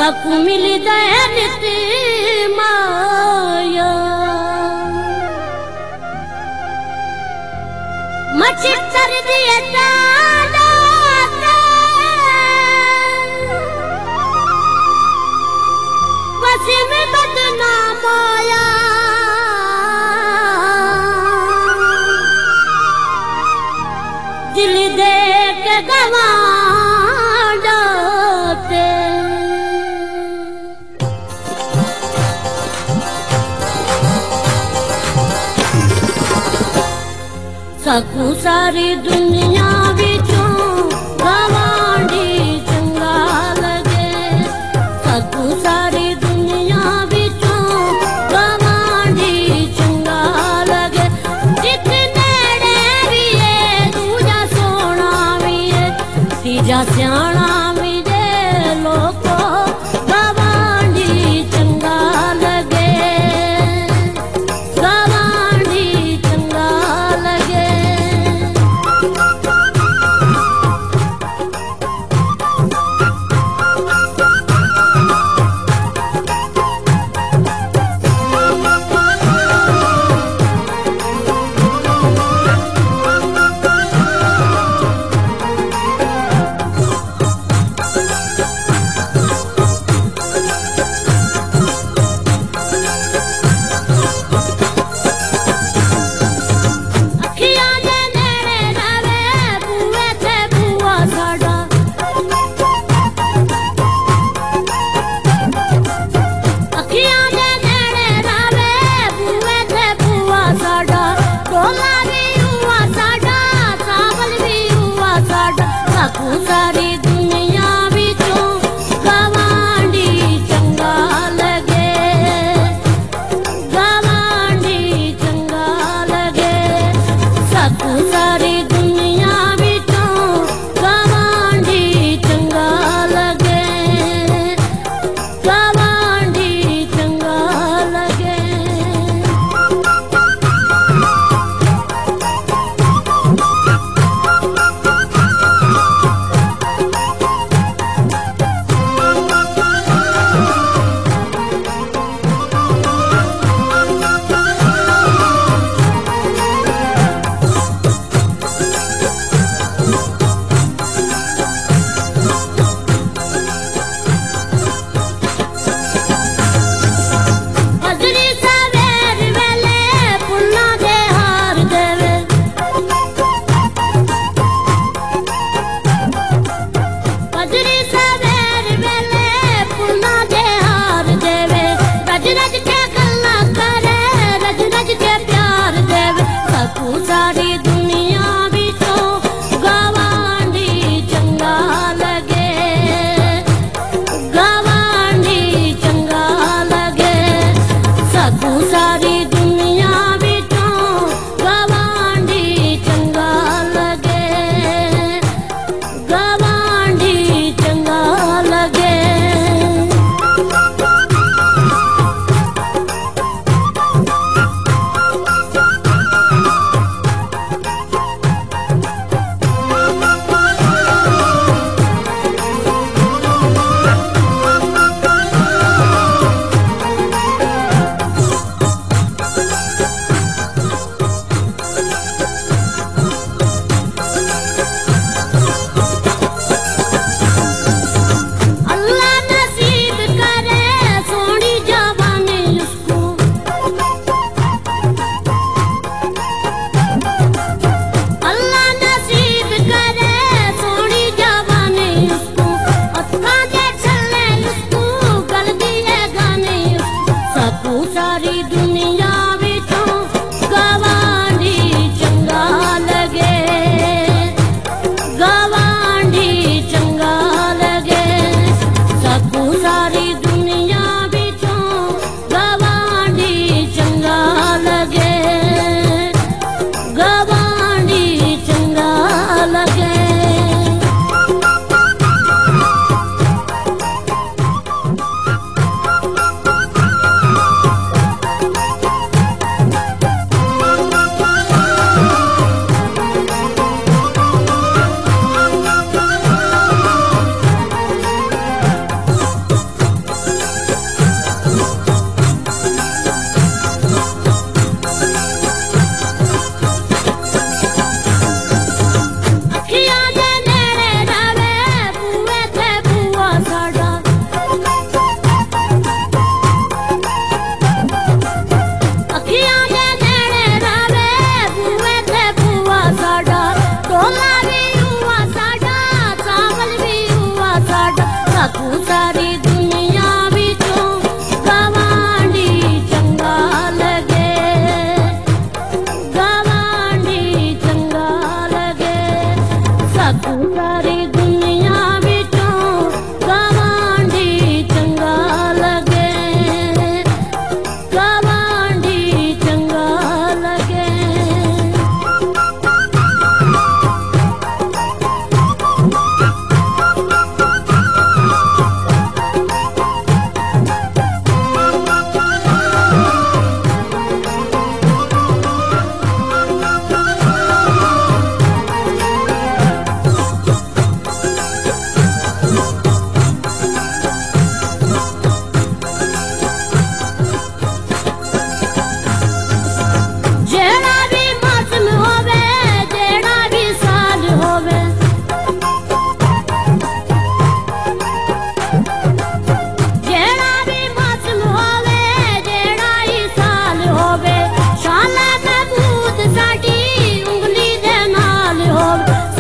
सकू मिली दया नित माया मची कर दिए वसी में बदनाम आया दिल दे के गवा डाते सकू सारी दुनिया बिचों गवांडी चंगा लगे सकू सारी दुनिया बिचों गवांडी चंगा लगे जितने भी है दूजा सोना भी है तीजा सियाना भी है लोको गवांडी चंगा लगे गवांडी चंगा लगे सारी दुनिया बिचों गवांडी चंगा लगे गवांडी चंगा लगे सकू सारी दुनिया बिचों गवांडी चंगा लगे गवांडी चंगा लगे सारी दुनिया बिचों गवांडी चंगा लगे गवांडी चंगा लगे सकू सारी दुनिया बिचों गवांडी चंगा लगे गवांडी चंगा लगे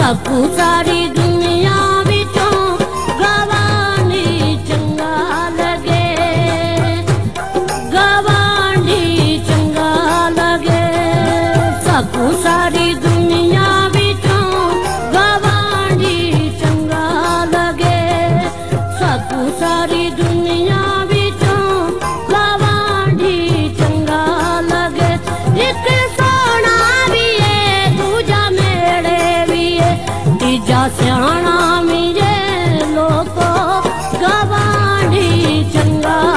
सबू सारी दुनिया विचों गवांढी चंगा लगे, गवांढी चंगा लगे। सबू सारी दुनिया विचों गवांढी चंगा लगे, सबू सारी दुनिया विचों गवांढी चंगा लगे। एक सोना भी है दूजा मेड़े भी है, तीजा स्याणा भी है, लोको गवांढी चंगा